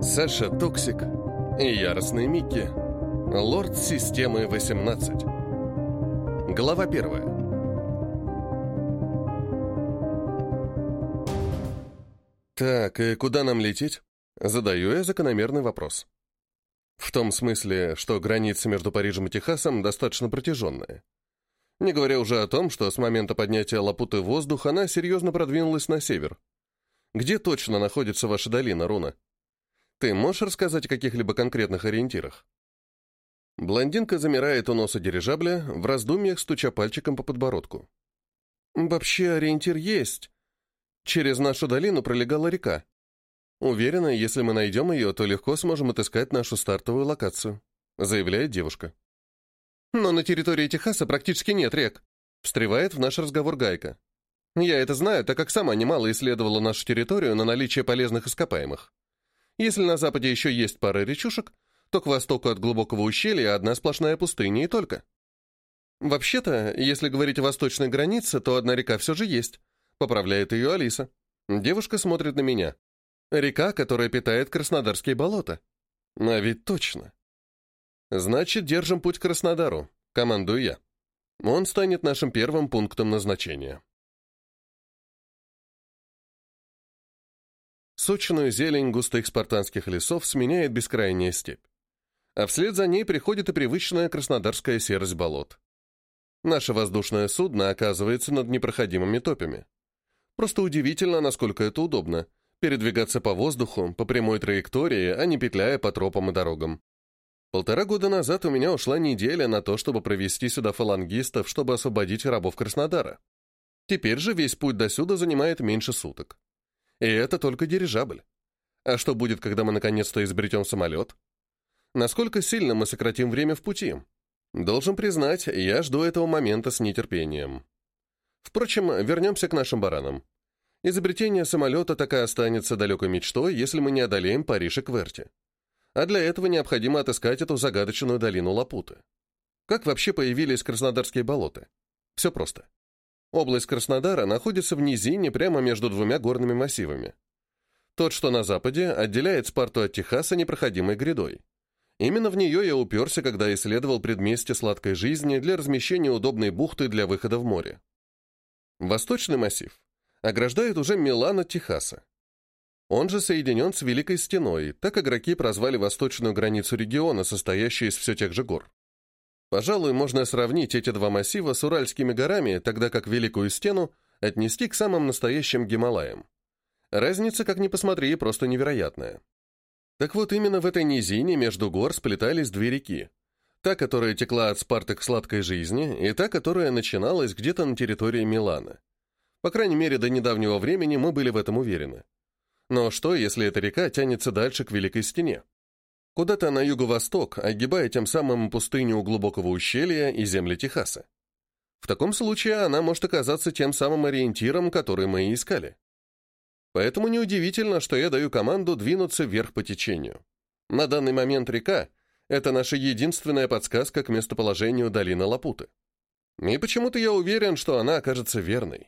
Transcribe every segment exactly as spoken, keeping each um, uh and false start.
Саша Токсик и яростный Микки. Лорд системы восемнадцать. Глава первая. Так, и куда нам лететь? Задаю я закономерный вопрос. В том смысле, что граница между Парижем и Техасом достаточно протяженная. Не говоря уже о том, что с момента поднятия Лапуты в воздух она серьезно продвинулась на север. Где точно находится ваша долина, Руна? Ты можешь рассказать о каких-либо конкретных ориентирах? Блондинка замирает у носа дирижабля, в раздумьях стуча пальчиком по подбородку. Вообще ориентир есть. Через нашу долину пролегала река. Уверена, если мы найдем ее, то легко сможем отыскать нашу стартовую локацию, заявляет девушка. Но на территории Техаса практически нет рек, встревает в наш разговор Гайка. Я это знаю, так как сама немало исследовала нашу территорию на наличие полезных ископаемых. Если на западе еще есть пара речушек, то к востоку от глубокого ущелья одна сплошная пустыня и только. Вообще-то, если говорить о восточной границе, то одна река все же есть, поправляет ее Алиса. Девушка смотрит на меня. Река, которая питает Краснодарские болота. А ведь точно. Значит, держим путь к Краснодару, командую я. Он станет нашим первым пунктом назначения. Сочную зелень густых спартанских лесов сменяет бескрайняя степь. А вслед за ней приходит и привычная краснодарская серость болот. Наше воздушное судно оказывается над непроходимыми топями. Просто удивительно, насколько это удобно — передвигаться по воздуху, по прямой траектории, а не петляя по тропам и дорогам. Полтора года назад у меня ушла неделя на то, чтобы провести сюда фалангистов, чтобы освободить рабов Краснодара. Теперь же весь путь досюда занимает меньше суток. И это только дирижабль. А что будет, когда мы наконец-то изобретем самолет? Насколько сильно мы сократим время в пути? Должен признать, я жду этого момента с нетерпением. Впрочем, вернемся к нашим баранам. Изобретение самолета так и останется далекой мечтой, если мы не одолеем Париж и Кверти. А для этого необходимо отыскать эту загадочную долину Лапуты. Как вообще появились Краснодарские болота? Все просто. Область Краснодара находится в низине прямо между двумя горными массивами. Тот, что на западе, отделяет Спарту от Техаса непроходимой грядой. Именно в нее я уперся, когда исследовал предместье сладкой жизни для размещения удобной бухты для выхода в море. Восточный массив ограждает уже Милан от Техаса. Он же соединен с Великой Стеной, так игроки прозвали восточную границу региона, состоящую из все тех же гор. Пожалуй, можно сравнить эти два массива с Уральскими горами, тогда как Великую Стену отнести к самым настоящим Гималаям. Разница, как ни посмотри, просто невероятная. Так вот, именно в этой низине между гор сплетались две реки. Та, которая текла от Спарты к сладкой жизни, и та, которая начиналась где-то на территории Милана. По крайней мере, до недавнего времени мы были в этом уверены. Но что, если эта река тянется дальше к Великой Стене? Куда-то на юго-восток, огибая тем самым пустыню у глубокого ущелья и земли Техаса. В таком случае она может оказаться тем самым ориентиром, который мы и искали. Поэтому неудивительно, что я даю команду двинуться вверх по течению. На данный момент река — это наша единственная подсказка к местоположению долины Лапуты. И почему-то я уверен, что она окажется верной.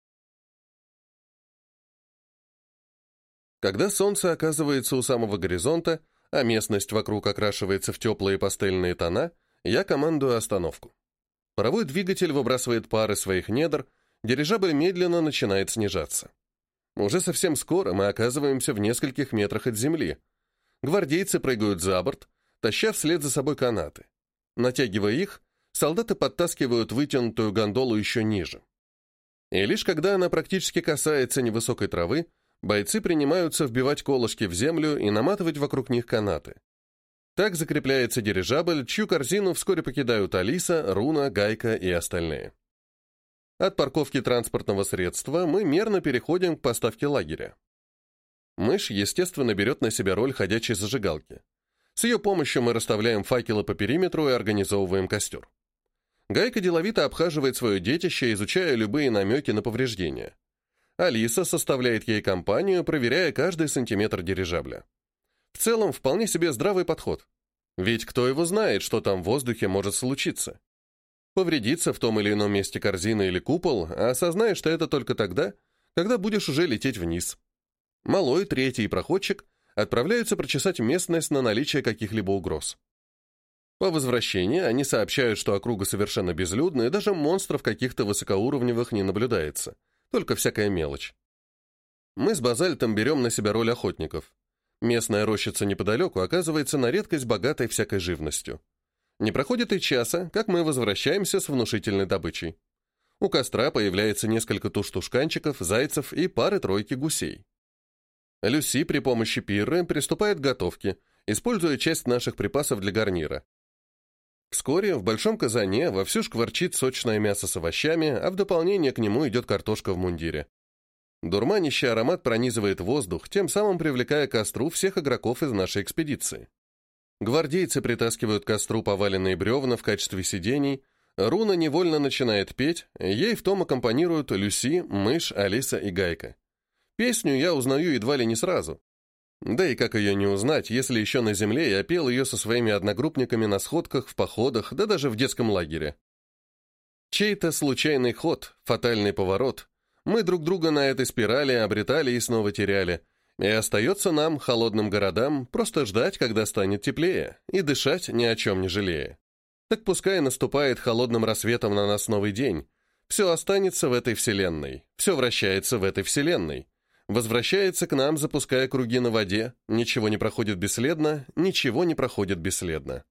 Когда солнце оказывается у самого горизонта, а местность вокруг окрашивается в теплые пастельные тона, я командую остановку. Паровой двигатель выбрасывает пары своих недр, дирижабль медленно начинает снижаться. Уже совсем скоро мы оказываемся в нескольких метрах от земли. Гвардейцы прыгают за борт, таща вслед за собой канаты. Натягивая их, солдаты подтаскивают вытянутую гондолу еще ниже. И лишь когда она практически касается невысокой травы, бойцы принимаются вбивать колышки в землю и наматывать вокруг них канаты. Так закрепляется дирижабль, чью корзину вскоре покидают Алиса, Руна, Гайка и остальные. От парковки транспортного средства мы мерно переходим к поставке лагеря. Мышь, естественно, берет на себя роль ходячей зажигалки. С ее помощью мы расставляем факелы по периметру и организовываем костер. Гайка деловито обхаживает свое детище, изучая любые намеки на повреждения. Алиса составляет ей компанию, проверяя каждый сантиметр дирижабля. В целом, вполне себе здравый подход. Ведь кто его знает, что там в воздухе может случиться? Повредиться в том или ином месте корзина или купол, а осознаешь, что это только тогда, когда будешь уже лететь вниз. Малой, третий проходчик, отправляются прочесать местность на наличие каких-либо угроз. По возвращении они сообщают, что округа совершенно безлюдна, и даже монстров каких-то высокоуровневых не наблюдается, только всякая мелочь. Мы с Базальтом берем на себя роль охотников. Местная рощица неподалеку оказывается на редкость богатой всякой живностью. Не проходит и часа, как мы возвращаемся с внушительной добычей. У костра появляется несколько туш-тушканчиков, зайцев и пары-тройки гусей. Люси при помощи пирры приступает к готовке, используя часть наших припасов для гарнира. Вскоре в большом казане вовсю шкварчит сочное мясо с овощами, а в дополнение к нему идет картошка в мундире. Дурманящий аромат пронизывает воздух, тем самым привлекая к костру всех игроков из нашей экспедиции. Гвардейцы притаскивают к костру поваленные бревна в качестве сидений, Руна невольно начинает петь, ей в том аккомпанируют Люси, Мышь, Алиса и Гайка. Песню я узнаю едва ли не сразу. Да и как ее не узнать, если еще на земле я пел ее со своими одногруппниками на сходках, в походах, да даже в детском лагере. Чей-то случайный ход, фатальный поворот. Мы друг друга на этой спирали обретали и снова теряли. И остается нам, холодным городам, просто ждать, когда станет теплее, и дышать ни о чем не жалея. Так пускай наступает холодным рассветом на нас новый день. Все останется в этой вселенной, все вращается в этой вселенной. Возвращается к нам, запуская круги на воде, ничего не проходит бесследно, ничего не проходит бесследно.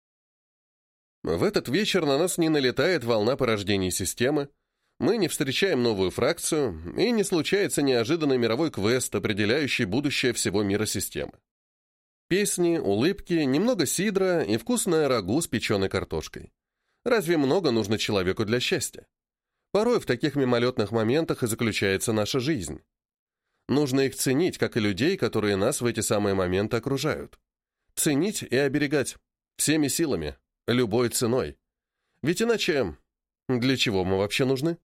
В этот вечер на нас не налетает волна порождений системы, мы не встречаем новую фракцию, и не случается неожиданный мировой квест, определяющий будущее всего мира системы. Песни, улыбки, немного сидра и вкусное рагу с печеной картошкой. Разве много нужно человеку для счастья? Порой в таких мимолетных моментах и заключается наша жизнь. Нужно их ценить, как и людей, которые нас в эти самые моменты окружают. Ценить и оберегать. Всеми силами. Любой ценой. Ведь иначе... Для чего мы вообще нужны?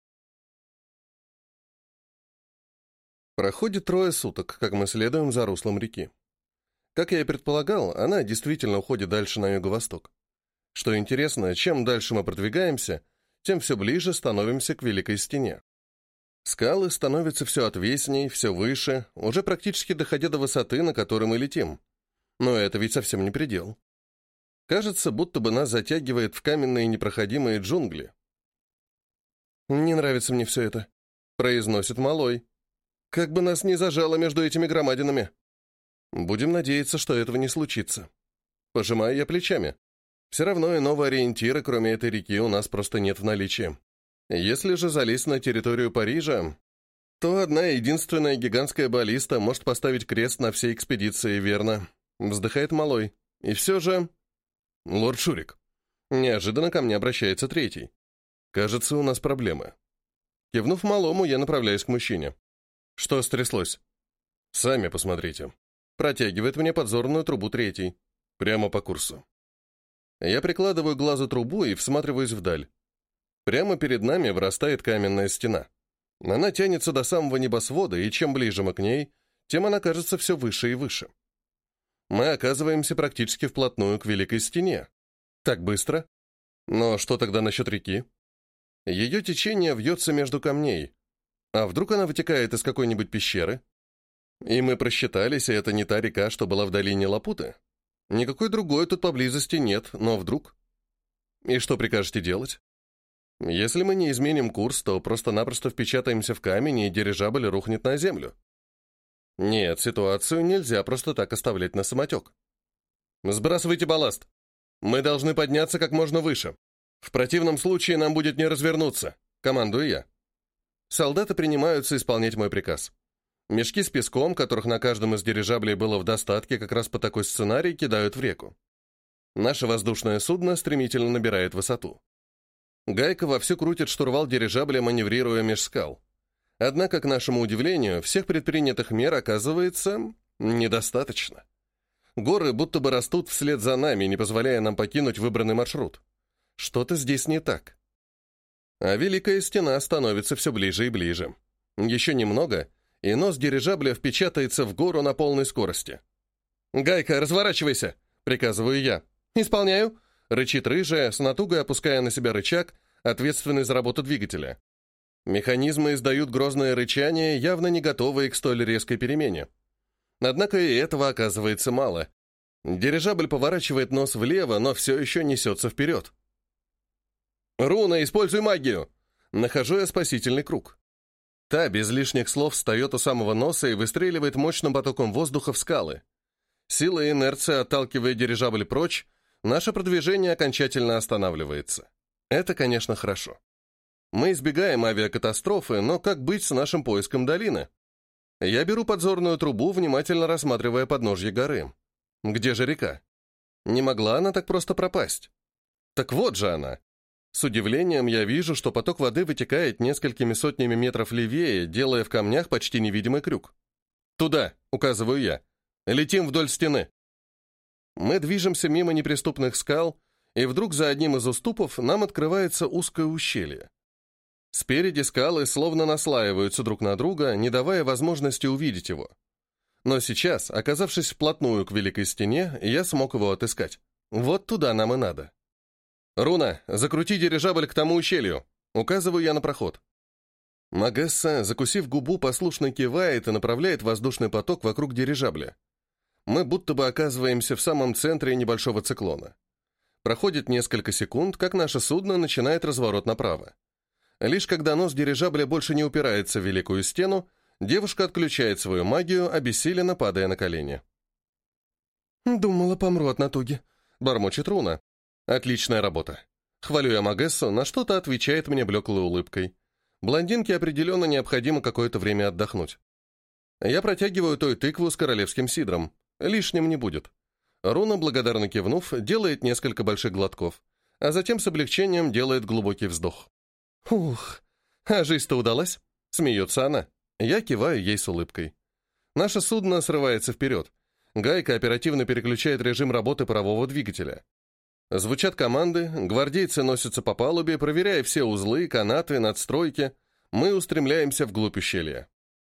Проходит трое суток, как мы следуем за руслом реки. Как я и предполагал, она действительно уходит дальше на юго-восток. Что интересно, чем дальше мы продвигаемся, тем все ближе становимся к Великой Стене. Скалы становятся все отвесней, все выше, уже практически доходя до высоты, на которой мы летим. Но это ведь совсем не предел. Кажется, будто бы нас затягивает в каменные непроходимые джунгли. «Не нравится мне все это», — произносит Малой. «Как бы нас не зажало между этими громадинами». Будем надеяться, что этого не случится. Пожимаю я плечами. Все равно иного ориентира, кроме этой реки, у нас просто нет в наличии. Если же залезть на территорию Парижа, то одна единственная гигантская баллиста может поставить крест на всей экспедиции, верно? Вздыхает Малой. И все же... Лорд Шурик. Неожиданно ко мне обращается третий. Кажется, у нас проблемы. Кивнув Малому, я направляюсь к мужчине. Что стряслось? Сами посмотрите. Протягивает мне подзорную трубу третий. Прямо по курсу. Я прикладываю к глазу трубу и всматриваюсь вдаль. Прямо перед нами вырастает каменная стена. Она тянется до самого небосвода, и чем ближе мы к ней, тем она кажется все выше и выше. Мы оказываемся практически вплотную к Великой Стене. Так быстро? Но что тогда насчет реки? Ее течение вьется между камней. А вдруг она вытекает из какой-нибудь пещеры? И мы просчитались, и это не та река, что была в долине Лапуты. Никакой другой тут поблизости нет, но вдруг... И что прикажете делать? Если мы не изменим курс, то просто-напросто впечатаемся в камень, и дирижабль рухнет на землю. Нет, ситуацию нельзя просто так оставлять на самотек. Сбрасывайте балласт. Мы должны подняться как можно выше. В противном случае нам будет не развернуться. Командую я. Солдаты принимаются исполнять мой приказ. Мешки с песком, которых на каждом из дирижаблей было в достатке, как раз по такой сценарий кидают в реку. Наше воздушное судно стремительно набирает высоту. Гайка вовсю крутит штурвал дирижабля, маневрируя меж скал. Однако, к нашему удивлению, всех предпринятых мер оказывается недостаточно. Горы будто бы растут вслед за нами, не позволяя нам покинуть выбранный маршрут. Что-то здесь не так. А Великая Стена становится все ближе и ближе. Еще немного, и нос дирижабля впечатается в гору на полной скорости. «Гайка, разворачивайся!» — приказываю я. «Исполняю!» — рычит рыжая, с натугой опуская на себя рычаг, ответственный за работу двигателя. Механизмы издают грозное рычание, явно не готовые к столь резкой перемене. Однако и этого оказывается мало. Дирижабль поворачивает нос влево, но все еще несется вперед. «Руна, используй магию!» Нахожу я спасительный круг. Та без лишних слов встает у самого носа и выстреливает мощным потоком воздуха в скалы. Сила и инерция, отталкивая дирижабль прочь, наше продвижение окончательно останавливается. Это, конечно, хорошо. Мы избегаем авиакатастрофы, но как быть с нашим поиском долины? Я беру подзорную трубу, внимательно рассматривая подножье горы. Где же река? Не могла она так просто пропасть. Так вот же она. С удивлением я вижу, что поток воды вытекает несколькими сотнями метров левее, делая в камнях почти невидимый крюк. «Туда!» — указываю я. «Летим вдоль стены». Мы движемся мимо неприступных скал, и вдруг за одним из уступов нам открывается узкое ущелье. Спереди скалы словно наслаиваются друг на друга, не давая возможности увидеть его. Но сейчас, оказавшись вплотную к Великой Стене, я смог его отыскать. Вот туда нам и надо. «Руна, закрути дирижабль к тому ущелью!» Указываю я на проход. Магесса, закусив губу, послушно кивает и направляет воздушный поток вокруг дирижабля. Мы будто бы оказываемся в самом центре небольшого циклона. Проходит несколько секунд, как наше судно начинает разворот направо. Лишь когда нос дирижабля больше не упирается в Великую Стену, девушка отключает свою магию, обессиленно падая на колени. «Думала, помру от натуги», — бормочет Руна. «Отличная работа». Хвалю я Магессу, на что-то отвечает мне блеклой улыбкой. Блондинке определенно необходимо какое-то время отдохнуть. Я протягиваю той тыкву с королевским сидром. Лишним не будет. Руна, благодарно кивнув, делает несколько больших глотков, а затем с облегчением делает глубокий вздох. «Ух, а жизнь-то удалась?» — смеется она. Я киваю ей с улыбкой. Наше судно срывается вперед. Гайка оперативно переключает режим работы парового двигателя. Звучат команды, гвардейцы носятся по палубе, проверяя все узлы, канаты, надстройки. Мы устремляемся вглубь ущелья.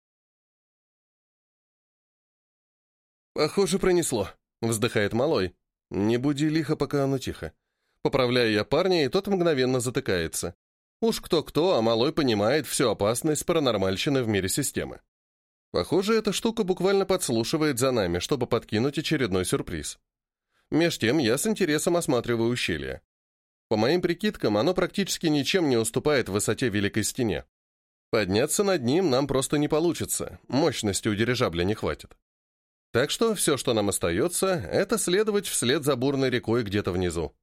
«Похоже, пронесло», — вздыхает малой. «Не буди лихо, пока оно тихо». Поправляю я парня, и тот мгновенно затыкается. Уж кто-кто, а малой понимает всю опасность паранормальщины в мире системы. Похоже, эта штука буквально подслушивает за нами, чтобы подкинуть очередной сюрприз. Меж тем я с интересом осматриваю ущелье. По моим прикидкам, оно практически ничем не уступает высоте Великой Стене. Подняться над ним нам просто не получится, мощности у дирижабля не хватит. Так что все, что нам остается, это следовать вслед за бурной рекой где-то внизу.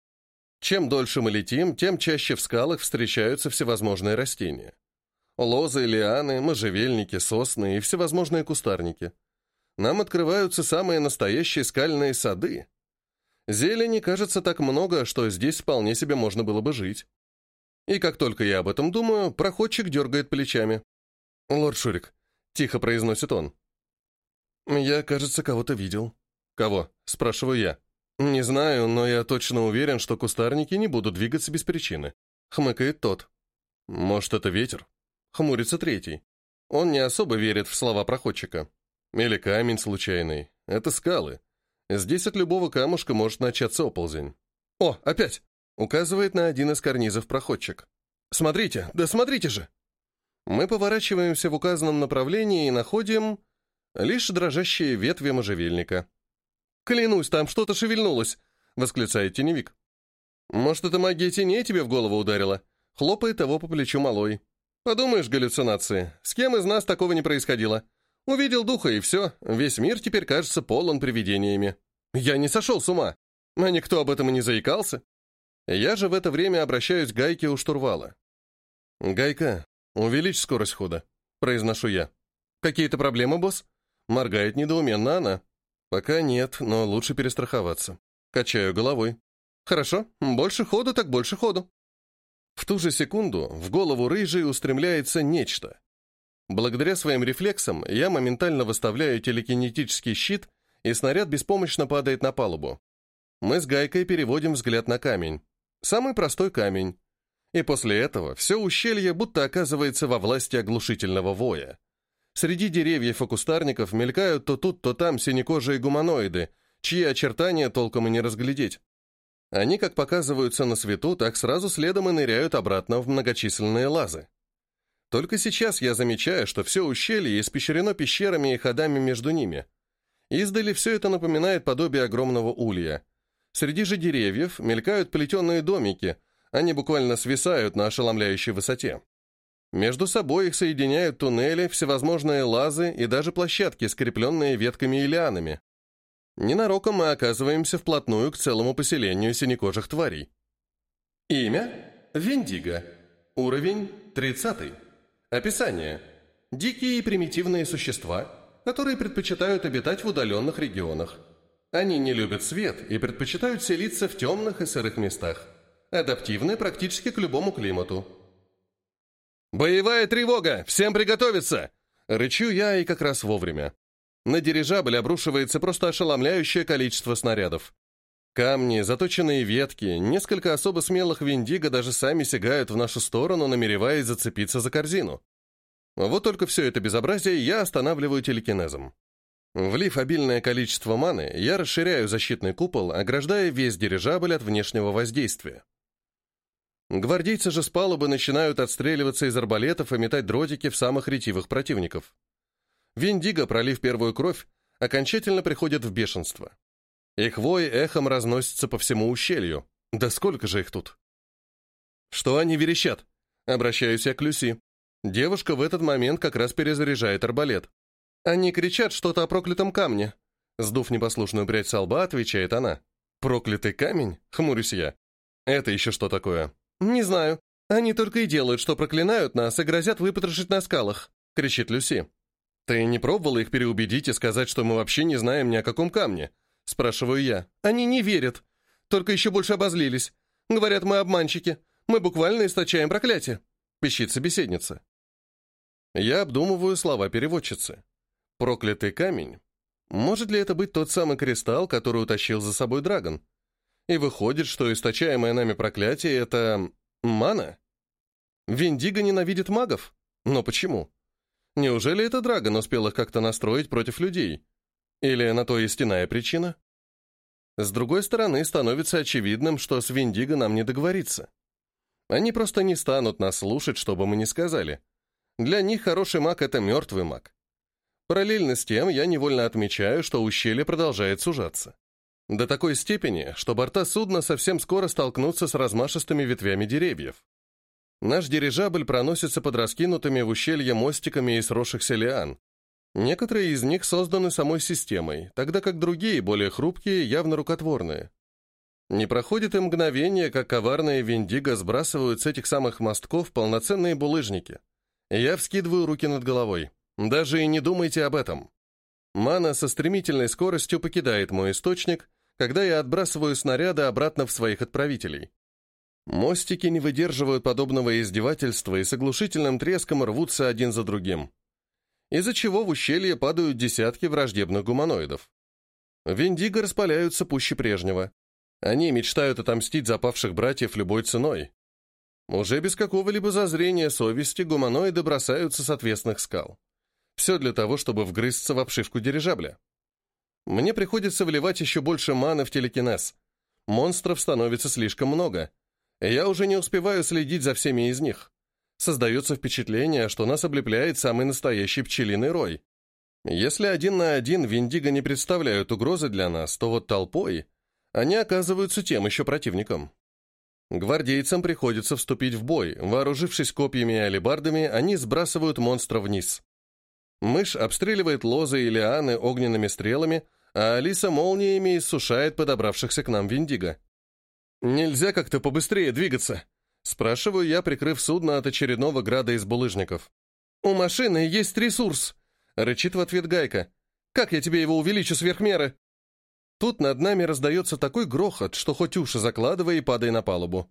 Чем дольше мы летим, тем чаще в скалах встречаются всевозможные растения. Лозы, лианы, можжевельники, сосны и всевозможные кустарники. Нам открываются самые настоящие скальные сады. Зелени, кажется, так много, что здесь вполне себе можно было бы жить. И как только я об этом думаю, проходчик дергает плечами. «Лорд Шурик», — тихо произносит он. «Я, кажется, кого-то видел». «Кого?» — спрашиваю я. «Не знаю, но я точно уверен, что кустарники не будут двигаться без причины», — хмыкает тот. «Может, это ветер?» — хмурится третий. Он не особо верит в слова проходчика. «Или камень случайный. Это скалы. Здесь от любого камушка может начаться оползень». «О, опять!» — указывает на один из карнизов проходчик. «Смотрите, да смотрите же!» Мы поворачиваемся в указанном направлении и находим лишь дрожащие ветви можжевельника. «Клянусь, там что-то шевельнулось!» — восклицает теневик. «Может, это магия теней тебе в голову ударила?» — хлопает его по плечу малой. «Подумаешь, галлюцинации. С кем из нас такого не происходило? Увидел духа, и все. Весь мир теперь кажется полон привидениями. Я не сошел с ума. А никто об этом и не заикался». Я же в это время обращаюсь к Гайке у штурвала. «Гайка, увеличь скорость хода», — произношу я. «Какие-то проблемы, босс?» — моргает недоуменно она. «Пока нет, но лучше перестраховаться». Качаю головой. «Хорошо, больше ходу, так больше ходу». В ту же секунду в голову рыжей устремляется нечто. Благодаря своим рефлексам я моментально выставляю телекинетический щит, и снаряд беспомощно падает на палубу. Мы с Гайкой переводим взгляд на камень. Самый простой камень. И после этого все ущелье будто оказывается во власти оглушительного воя. Среди деревьев и кустарников мелькают то тут, то там синекожие гуманоиды, чьи очертания толком и не разглядеть. Они как показываются на свету, так сразу следом и ныряют обратно в многочисленные лазы. Только сейчас я замечаю, что все ущелье испещрено пещерами и ходами между ними. Издали все это напоминает подобие огромного улья. Среди же деревьев мелькают плетеные домики, они буквально свисают на ошеломляющей высоте. Между собой их соединяют туннели, всевозможные лазы и даже площадки, скрепленные ветками и лианами. Ненароком мы оказываемся вплотную к целому поселению синекожих тварей. Имя – Вендиго. Уровень – тридцатый. Описание – дикие и примитивные существа, которые предпочитают обитать в удаленных регионах. Они не любят свет и предпочитают селиться в темных и сырых местах. Адаптивны практически к любому климату. «Боевая тревога! Всем приготовиться!» Рычу я и как раз вовремя. На дирижабль обрушивается просто ошеломляющее количество снарядов. Камни, заточенные ветки, несколько особо смелых вендиго даже сами сигают в нашу сторону, намереваясь зацепиться за корзину. Вот только все это безобразие я останавливаю телекинезом. Влив обильное количество маны, я расширяю защитный купол, ограждая весь дирижабль от внешнего воздействия. Гвардейцы же с палубы начинают отстреливаться из арбалетов и метать дротики в самых ретивых противников. Вендиго, пролив первую кровь, окончательно приходят в бешенство. Их вой эхом разносится по всему ущелью. Да сколько же их тут? Что они верещат? Обращаюсь я к Люси. Девушка в этот момент как раз перезаряжает арбалет. Они кричат что-то о проклятом камне. Сдув непослушную прядь со лба, отвечает она. Проклятый камень? Хмурюсь я. Это еще что такое? Не знаю. Они только и делают, что проклинают нас и грозят выпотрошить на скалах, кричит Люси. Ты не пробовала их переубедить и сказать, что мы вообще не знаем ни о каком камне? Спрашиваю я. Они не верят. Только еще больше обозлились. Говорят, мы обманщики. Мы буквально источаем проклятие. Пищит собеседница. Я обдумываю слова переводчицы. Проклятый камень. Может ли это быть тот самый кристалл, который утащил за собой Драгон? И выходит, что источаемое нами проклятие — это... мана? Вендиго ненавидит магов? Но почему? Неужели это Драгон успел их как-то настроить против людей? Или на то истинная причина? С другой стороны, становится очевидным, что с Вендиго нам не договориться. Они просто не станут нас слушать, что бы мы ни сказали. Для них хороший маг — это мертвый маг. Параллельно с тем, я невольно отмечаю, что ущелье продолжает сужаться. До такой степени, что борта судна совсем скоро столкнутся с размашистыми ветвями деревьев. Наш дирижабль проносится под раскинутыми в ущелье мостиками из сросшихся лиан. Некоторые из них созданы самой системой, тогда как другие, более хрупкие, явно рукотворные. Не проходит и мгновение, как коварные вендиго сбрасывают с этих самых мостков полноценные булыжники. Я вскидываю руки над головой. Даже и не думайте об этом. Мана со стремительной скоростью покидает мой источник, когда я отбрасываю снаряды обратно в своих отправителей. Мостики не выдерживают подобного издевательства и с оглушительным треском рвутся один за другим. Из-за чего в ущелье падают десятки враждебных гуманоидов. Вендиго распаляются пуще прежнего. Они мечтают отомстить за павших братьев любой ценой. Уже без какого-либо зазрения совести гуманоиды бросаются с отвесных скал. Все для того, чтобы вгрызться в обшивку дирижабля. Мне приходится вливать еще больше маны в телекинез. Монстров становится слишком много. Я уже не успеваю следить за всеми из них. Создается впечатление, что нас облепляет самый настоящий пчелиный рой. Если один на один вендиго не представляют угрозы для нас, то вот толпой они оказываются тем еще противником. Гвардейцам приходится вступить в бой. Вооружившись копьями и алебардами, они сбрасывают монстра вниз. Мышь обстреливает лозы и лианы огненными стрелами, а Алиса молниями иссушает подобравшихся к нам вендиго. «Нельзя как-то побыстрее двигаться?» Спрашиваю я, прикрыв судно от очередного града из булыжников. «У машины есть ресурс!» — рычит в ответ Гайка. «Как я тебе его увеличу сверх меры?» Тут над нами раздается такой грохот, что хоть уши закладывай и падай на палубу.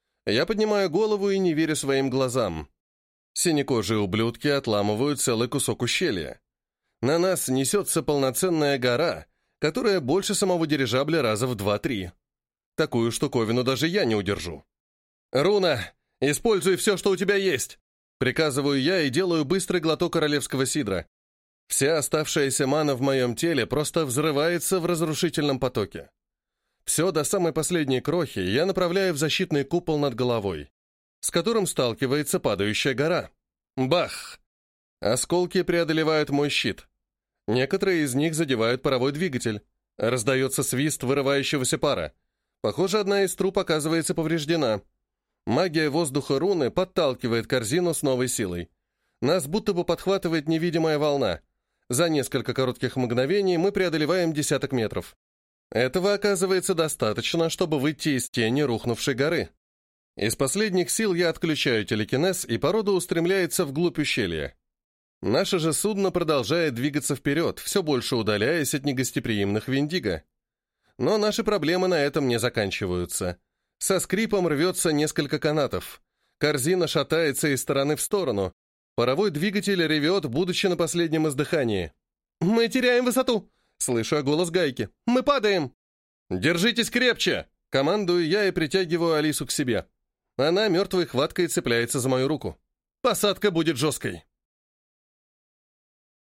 Я поднимаю голову и не верю своим глазам. Синекожие ублюдки отламывают целый кусок ущелья. На нас несется полноценная гора, которая больше самого дирижабля раза в два-три. Такую штуковину даже я не удержу. «Руна, используй все, что у тебя есть!» Приказываю я и делаю быстрый глоток королевского сидра. Вся оставшаяся мана в моем теле просто взрывается в разрушительном потоке. Все до самой последней крохи я направляю в защитный купол над головой, с которым сталкивается падающая гора. Бах! Осколки преодолевают мой щит. Некоторые из них задевают паровой двигатель. Раздается свист вырывающегося пара. Похоже, одна из труб оказывается повреждена. Магия воздуха руны подталкивает корзину с новой силой. Нас будто бы подхватывает невидимая волна. За несколько коротких мгновений мы преодолеваем десяток метров. Этого оказывается достаточно, чтобы выйти из тени рухнувшей горы. Из последних сил я отключаю телекинез, и порода устремляется вглубь ущелья. Наше же судно продолжает двигаться вперед, все больше удаляясь от негостеприимных Виндиго. Но наши проблемы на этом не заканчиваются. Со скрипом рвется несколько канатов. Корзина шатается из стороны в сторону. Паровой двигатель ревет, будучи на последнем издыхании. «Мы теряем высоту!» — слышу я голос Гайки. «Мы падаем!» «Держитесь крепче!» — командую я и притягиваю Алису к себе. Она мертвой хваткой цепляется за мою руку. «Посадка будет жесткой!»